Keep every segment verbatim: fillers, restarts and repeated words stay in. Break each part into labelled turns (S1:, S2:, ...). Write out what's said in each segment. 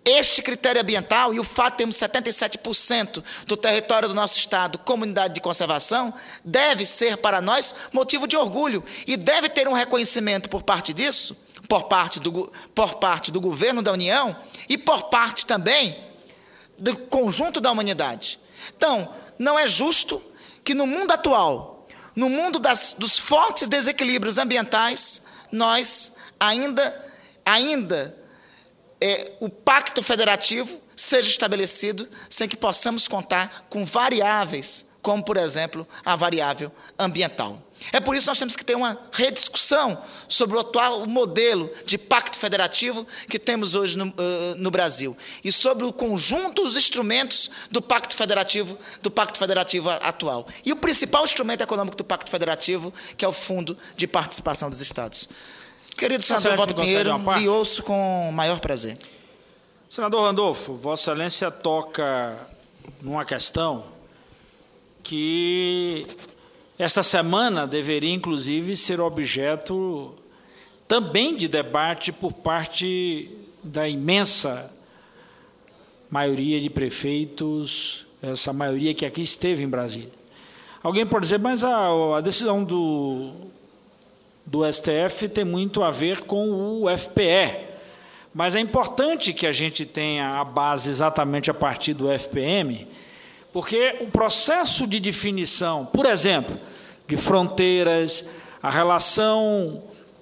S1: este critério ambiental e o fato de termos setenta e sete por cento do território do nosso estado comunidade de conservação deve ser para nós motivo de orgulho e deve ter um reconhecimento por parte disso, por parte do, por parte do governo da União e por parte também do conjunto da humanidade. Então, não é justo que no mundo atual, no mundo das, dos fortes desequilíbrios ambientais, nós ainda, ainda é, o pacto federativo seja estabelecido sem que possamos contar com variáveis, como, por exemplo, a variável ambiental. É por isso que nós temos que ter uma rediscussão sobre o atual modelo de pacto federativo que temos hoje no, uh, no Brasil e sobre o conjunto dos instrumentos do pacto federativo, do pacto federativo atual. E o principal instrumento econômico do pacto federativo, que é o Fundo de Participação dos Estados. Querido senador Walter Pinheiro, lhe ouço com o maior prazer.
S2: Senador Randolfo, Vossa Excelência toca numa questão que esta semana deveria, inclusive, ser objeto também de debate por parte da imensa maioria de prefeitos, essa maioria que aqui esteve em Brasília. Alguém pode dizer, mas a, a decisão do, do S T F tem muito a ver com o F P E. Mas é importante que a gente tenha a base exatamente a partir do F P M, porque o processo de definição, por exemplo, de fronteiras, a relação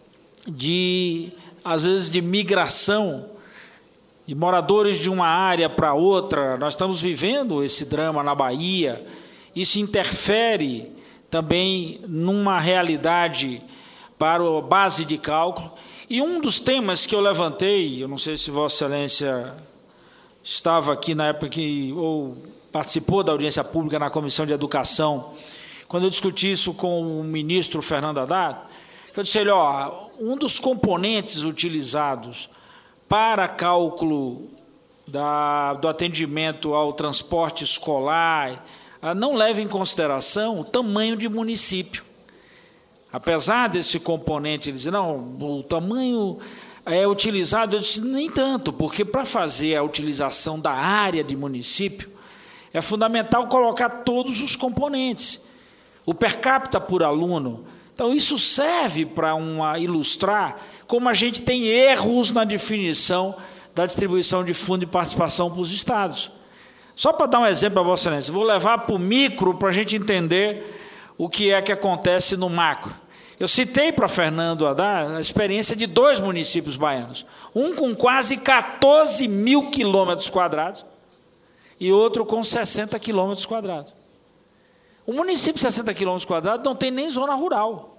S2: de, às vezes, de migração, de moradores de uma área para outra, nós estamos vivendo esse drama na Bahia, isso interfere também numa realidade para a base de cálculo. E um dos temas que eu levantei, eu não sei se Vossa Excelência estava aqui na época que, ou participou da audiência pública na Comissão de Educação, quando eu discuti isso com o ministro Fernando Haddad, eu disse a ele, ó, um dos componentes utilizados para cálculo da, do atendimento ao transporte escolar não leva em consideração o tamanho de município. Apesar desse componente, ele diz, não, o tamanho é utilizado, eu disse, nem tanto, porque para fazer a utilização da área de município, é fundamental colocar todos os componentes. O per capita por aluno. Então, isso serve para uma, ilustrar como a gente tem erros na definição da distribuição de fundo de participação para os estados. Só para dar um exemplo para Vossa Excelência, vou levar para o micro para a gente entender o que é que acontece no macro. Eu citei para Fernando Haddad a experiência de dois municípios baianos, um com quase quatorze mil quilômetros quadrados e outro com sessenta quilômetros quadrados. O município de sessenta quilômetros quadrados não tem nem zona rural.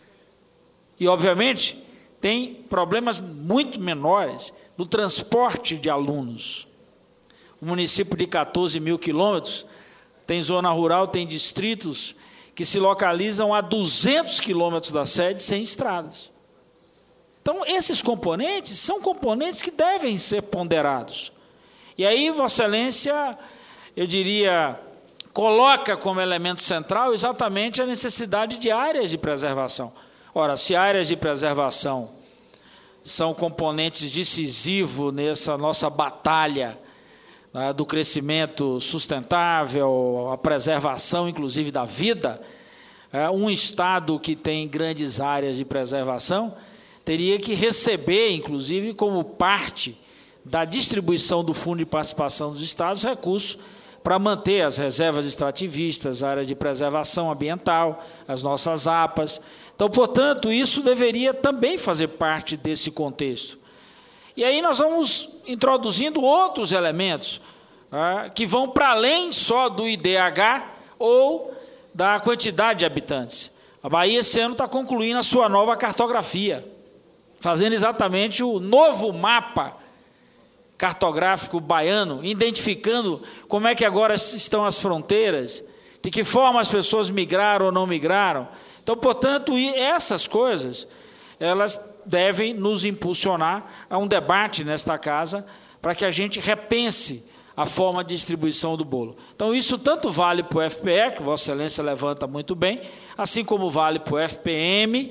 S2: E, obviamente, tem problemas muito menores no transporte de alunos. O município de quatorze mil quilômetros tem zona rural, tem distritos que se localizam a duzentos quilômetros da sede sem estradas. Então, esses componentes são componentes que devem ser ponderados. E aí, Vossa Excelência, eu diria, coloca como elemento central exatamente a necessidade de áreas de preservação. Ora, se áreas de preservação são componentes decisivos nessa nossa batalha, né, do crescimento sustentável, a preservação, inclusive, da vida, é, um Estado que tem grandes áreas de preservação teria que receber, inclusive, como parte da distribuição do Fundo de Participação dos Estados, recursos para manter as reservas extrativistas, a área de preservação ambiental, as nossas A P As. Então, portanto, isso deveria também fazer parte desse contexto. E aí nós vamos introduzindo outros elementos, ah, que vão para além só do I D H ou da quantidade de habitantes. A Bahia, esse ano, está concluindo a sua nova cartografia, fazendo exatamente o novo mapa cartográfico baiano, identificando como é que agora estão as fronteiras, de que forma as pessoas migraram ou não migraram. Então, portanto, essas coisas, elas devem nos impulsionar a um debate nesta casa para que a gente repense a forma de distribuição do bolo. Então, isso tanto vale para o F P E, que Vossa Excelência levanta muito bem, assim como vale para o F P M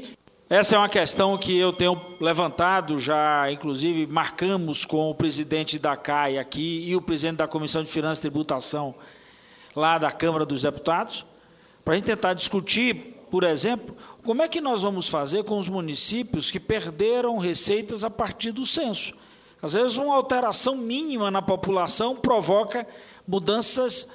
S2: Essa é uma questão que eu tenho levantado, já inclusive marcamos com o presidente da C A I aqui e o presidente da Comissão de Finanças e Tributação lá da Câmara dos Deputados, para a gente tentar discutir, por exemplo, como é que nós vamos fazer com os municípios que perderam receitas a partir do censo. Às vezes, uma alteração mínima na população provoca mudanças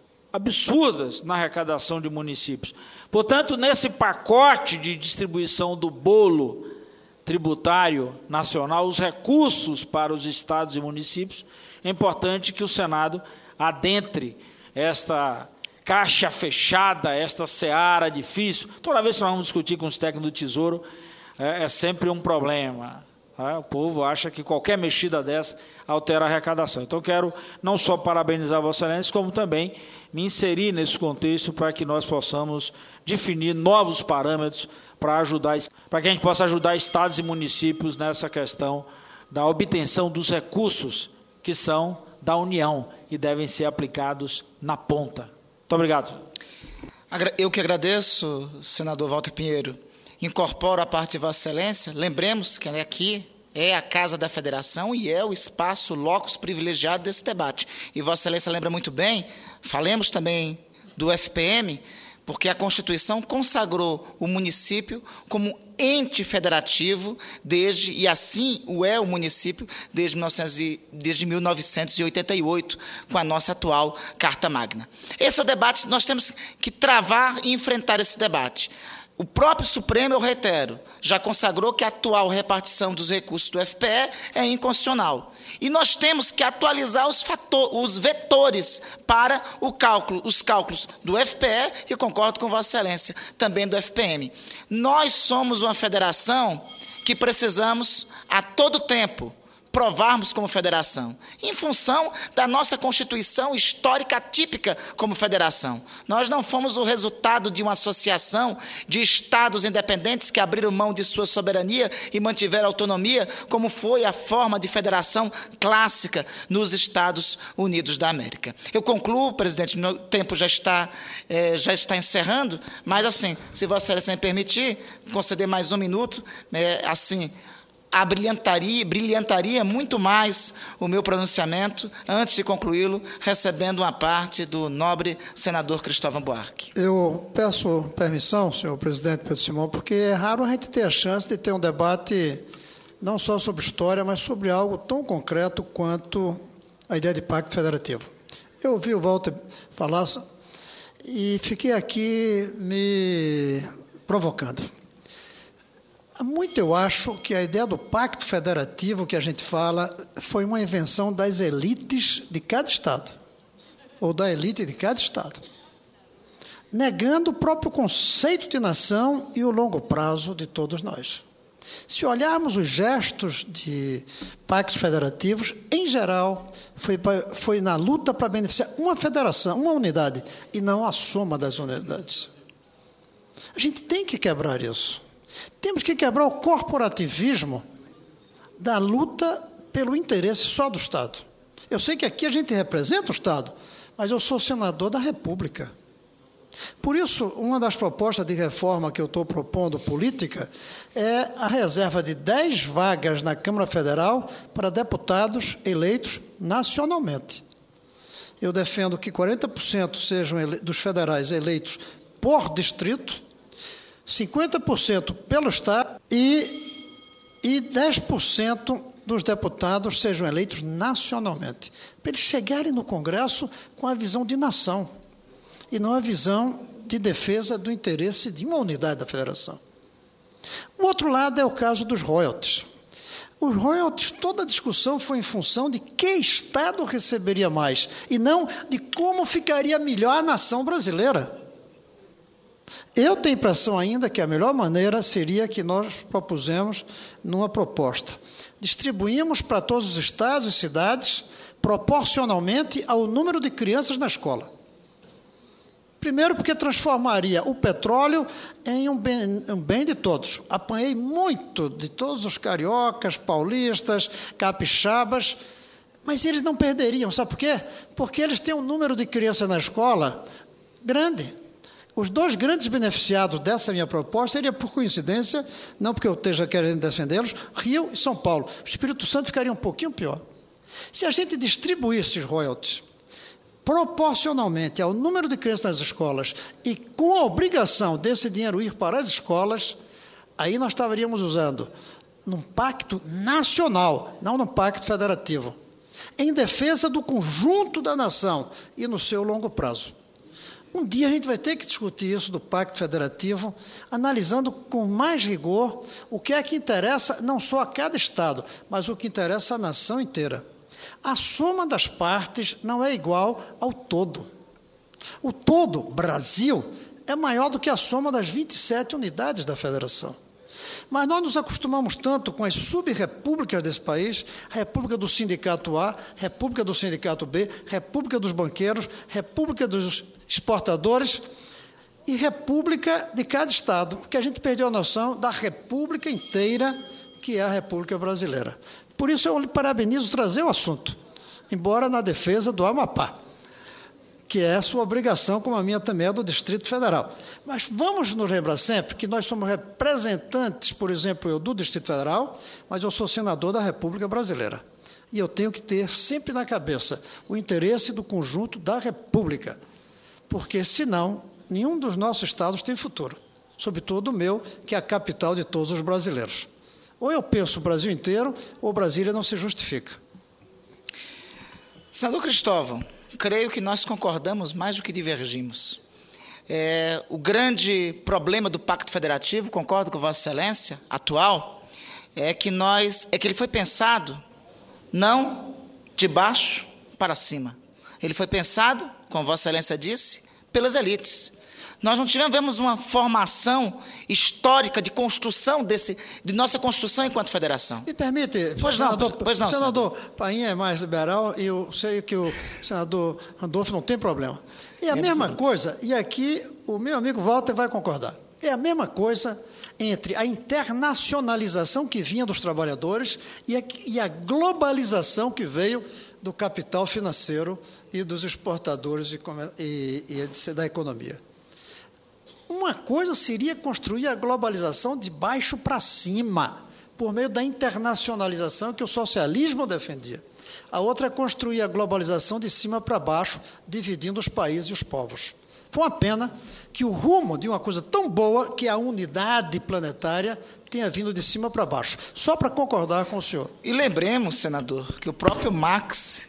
S2: absurdas na arrecadação de municípios. Portanto, nesse pacote de distribuição do bolo tributário nacional, os recursos para os estados e municípios, é importante que o Senado adentre esta caixa fechada, esta seara difícil. Toda vez que nós vamos discutir com os técnicos do Tesouro, é, é sempre um problema. Tá? O povo acha que qualquer mexida dessa altera a arrecadação. Então, quero não só parabenizar Vossa Excelência, como também me inserir nesse contexto para que nós possamos definir novos parâmetros para ajudar, para que a gente possa ajudar estados e municípios nessa questão da obtenção dos recursos que são da União e devem ser aplicados na ponta. Muito obrigado.
S1: Eu que agradeço, senador Walter Pinheiro. Incorporo a parte de Vossa Excelência. Lembremos que aqui é a Casa da Federação e é o espaço, locus privilegiado desse debate. E Vossa Excelência lembra muito bem, falemos também do F P M, porque a Constituição consagrou o município como ente federativo, desde, e assim o é o município, desde, desde mil novecentos e oitenta e oito, com a nossa atual Carta Magna. Esse é o debate, nós temos que travar e enfrentar esse debate. O próprio Supremo, eu reitero, já consagrou que a atual repartição dos recursos do F P E é inconstitucional. E nós temos que atualizar os, fator, os vetores para o cálculo, os cálculos do F P E, e concordo com Vossa Excelência, também do F P M. Nós somos uma federação que precisamos, a todo tempo, provarmos como federação, em função da nossa Constituição histórica típica como federação. Nós não fomos o resultado de uma associação de estados independentes que abriram mão de sua soberania e mantiveram autonomia, como foi a forma de federação clássica nos Estados Unidos da América. Eu concluo, presidente, meu tempo já está, eh, já está encerrando, mas assim, se Vossa Excelência me permitir, conceder mais um minuto, eh, assim, abrilhantaria, brilhantaria muito mais o meu pronunciamento, antes de concluí-lo, recebendo uma parte do nobre senador Cristóvão Buarque.
S3: Eu peço permissão, senhor presidente Pedro Simão, porque é raro a gente ter a chance de ter um debate não só sobre história, mas sobre algo tão concreto quanto a ideia de pacto federativo. Eu ouvi o Walter falar e fiquei aqui me provocando. Muito eu acho que a ideia do pacto federativo que a gente fala foi uma invenção das elites de cada estado, ou da elite de cada estado, negando o próprio conceito de nação e o longo prazo de todos nós. Se olharmos os gestos de pactos federativos, em geral, foi, foi na luta para beneficiar uma federação, uma unidade, e não a soma das unidades. A gente tem que quebrar isso. Temos que quebrar o corporativismo da luta pelo interesse só do Estado. Eu sei que aqui a gente representa o Estado, mas eu sou senador da República. Por isso, uma das propostas de reforma que eu estou propondo política é a reserva de dez vagas na Câmara Federal para deputados eleitos nacionalmente. Eu defendo que quarenta por cento sejam dos federais eleitos por distrito, cinquenta por cento pelo Estado e, e dez por cento dos deputados sejam eleitos nacionalmente, para eles chegarem no Congresso com a visão de nação e não a visão de defesa do interesse de uma unidade da federação. O outro lado é o caso dos royalties. Os royalties, toda a discussão foi em função de que Estado receberia mais e não de como ficaria melhor a nação brasileira. Eu tenho a impressão ainda que a melhor maneira seria que nós propusemos numa proposta. Distribuímos para todos os estados e cidades proporcionalmente ao número de crianças na escola. Primeiro, porque transformaria o petróleo em um bem, um bem de todos. Apanhei muito de todos os cariocas, paulistas, capixabas, mas eles não perderiam. Sabe por quê? Porque eles têm um número de crianças na escola grande. Os dois grandes beneficiados dessa minha proposta seria, por coincidência, não porque eu esteja querendo defendê-los, Rio e São Paulo. O Espírito Santo ficaria um pouquinho pior. Se a gente distribuísse os royalties proporcionalmente ao número de crianças nas escolas e com a obrigação desse dinheiro ir para as escolas, aí nós estaríamos usando num pacto nacional, não num pacto federativo, em defesa do conjunto da nação e no seu longo prazo. Um dia a gente vai ter que discutir isso do Pacto Federativo, analisando com mais rigor o que é que interessa não só a cada Estado, mas o que interessa à nação inteira. A soma das partes não é igual ao todo. O todo, Brasil, é maior do que a soma das vinte e sete unidades da Federação. Mas nós nos acostumamos tanto com as sub-repúblicas desse país, República do Sindicato A, República do Sindicato B, República dos Banqueiros, República dos Exportadores e República de cada Estado, que a gente perdeu a noção da República inteira, que é a República Brasileira. Por isso eu lhe parabenizo trazer o assunto, embora na defesa do Amapá, que é a sua obrigação, como a minha também é do Distrito Federal. Mas vamos nos lembrar sempre que nós somos representantes, por exemplo, eu do Distrito Federal, mas eu sou senador da República Brasileira. E eu tenho que ter sempre na cabeça o interesse do conjunto da República, porque, senão, nenhum dos nossos estados tem futuro, sobretudo o meu, que é a capital de todos os brasileiros. Ou eu penso o Brasil inteiro, ou Brasília não se justifica.
S1: Senador Cristóvão, creio que nós concordamos mais do que divergimos. É, o grande problema do Pacto Federativo, concordo com Vossa Excelência, atual, é que, nós, é que ele foi pensado não de baixo para cima. Ele foi pensado, como Vossa Excelência disse, pelas elites. Nós não tivemos uma formação histórica de construção desse, de nossa construção enquanto federação.
S3: Me permite,
S1: pois
S3: senador,
S1: não, pois não,
S3: o senador,
S1: senador
S3: Painha é mais liberal e eu sei que o senador Randolfo não tem problema. É a Menos mesma absoluto. coisa, e aqui o meu amigo Walter vai concordar, é a mesma coisa entre a internacionalização que vinha dos trabalhadores e a, e a globalização que veio do capital financeiro e dos exportadores e, e, e da economia. Uma coisa seria construir a globalização de baixo para cima, por meio da internacionalização que o socialismo defendia. A outra é construir a globalização de cima para baixo, dividindo os países e os povos. Foi uma pena que o rumo de uma coisa tão boa, que é a unidade planetária, tenha vindo de cima para baixo. Só para concordar com o senhor.
S1: E lembremos, senador, que o próprio Marx,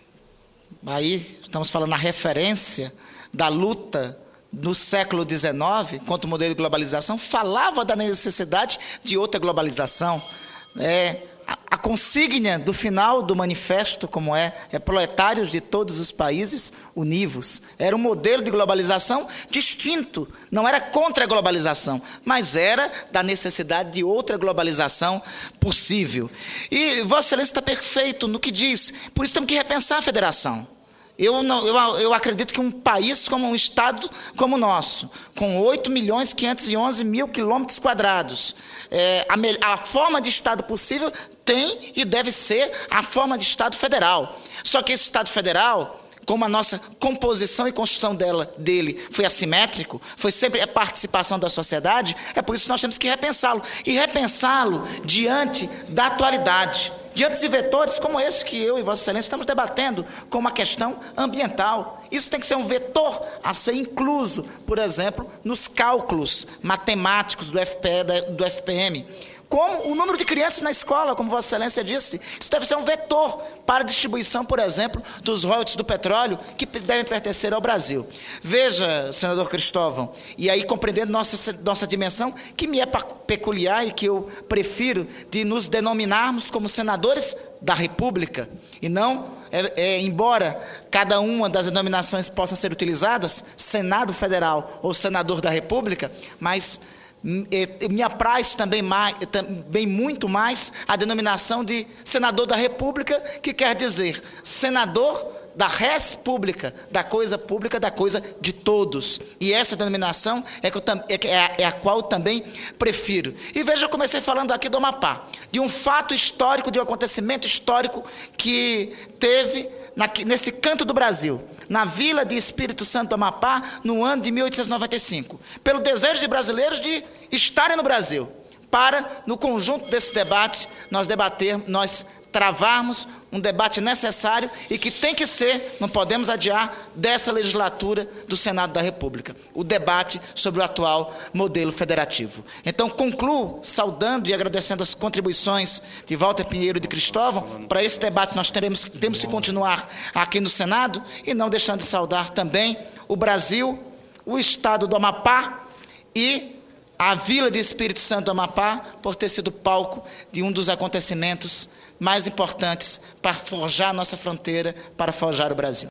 S1: aí estamos falando na referência da luta no século dezenove, contra o modelo de globalização, falava da necessidade de outra globalização. É, a, a consigna do final do manifesto, como é, é proletários de todos os países, univos. Era um modelo de globalização distinto, não era contra a globalização, mas era da necessidade de outra globalização possível. E Vossa Excelência está perfeito no que diz, por isso temos que repensar a federação. Eu, não, eu, eu acredito que um país como um estado como o nosso, com oito milhões quinhentos e onze mil quilômetros quadrados, é, a, a forma de estado possível tem e deve ser a forma de estado federal. Só que esse estado federal, como a nossa composição e construção dela, dele foi assimétrico, foi sempre a participação da sociedade, é por isso que nós temos que repensá-lo. E repensá-lo diante da atualidade. Diante de vetores como esse que eu e Vossa Excelência estamos debatendo, como a questão ambiental. Isso tem que ser um vetor a ser incluso, por exemplo, nos cálculos matemáticos do F P E, do F P M. Como o número de crianças na escola, como Vossa Excelência disse, isso deve ser um vetor para a distribuição, por exemplo, dos royalties do petróleo que devem pertencer ao Brasil. Veja, senador Cristóvão, e aí compreendendo nossa, nossa dimensão, que me é peculiar e que eu prefiro de nos denominarmos como senadores da República, e não, é, é, embora cada uma das denominações possam ser utilizadas, Senado Federal ou Senador da República, mas me apraz também, mais, também muito mais a denominação de senador da República, que quer dizer senador da res pública, da coisa pública, da coisa de todos. E essa denominação é, que eu, é, a, é a qual eu também prefiro. E veja, eu comecei falando aqui do Amapá, de um fato histórico, de um acontecimento histórico que teve na, nesse canto do Brasil, na vila de Espírito Santo do Amapá, no ano de mil oitocentos e noventa e cinco, pelo desejo de brasileiros de estarem no Brasil, para, no conjunto desse debate, nós debater, nós travarmos um debate necessário e que tem que ser, não podemos adiar, dessa legislatura do Senado da República, o debate sobre o atual modelo federativo. Então, concluo saudando e agradecendo as contribuições de Walter Pinheiro e de Cristóvão. Para esse debate nós teremos, temos que continuar aqui no Senado, e não deixando de saudar também o Brasil, o Estado do Amapá e a Vila de Espírito Santo do Amapá, por ter sido palco de um dos acontecimentos mais importantes para forjar nossa fronteira, para forjar o Brasil.